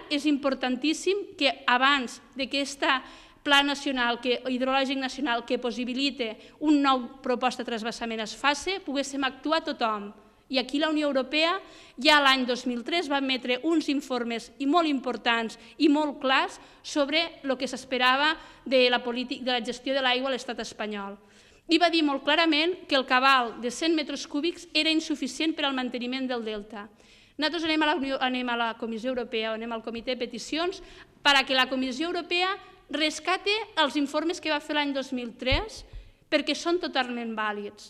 és importantíssim que abans d'aquest Pla nacional, hidrològic nacional, que possibilita una nova proposta de transvasament es faci, poguéssim actuar tothom. I aquí la Unió Europea ja l'any 2003 va emetre uns informes molt importants i molt clars sobre el que s'esperava de la gestió de l'aigua a l'estat espanyol. I va dir molt clarament que el cabal de 100 metres cúbics era insuficient per al manteniment del delta. Nosaltres anem a la Comissió Europea, anem al Comitè de Peticions, perquè la Comissió Europea rescate els informes que va fer l'any 2003 perquè són totalment vàlids.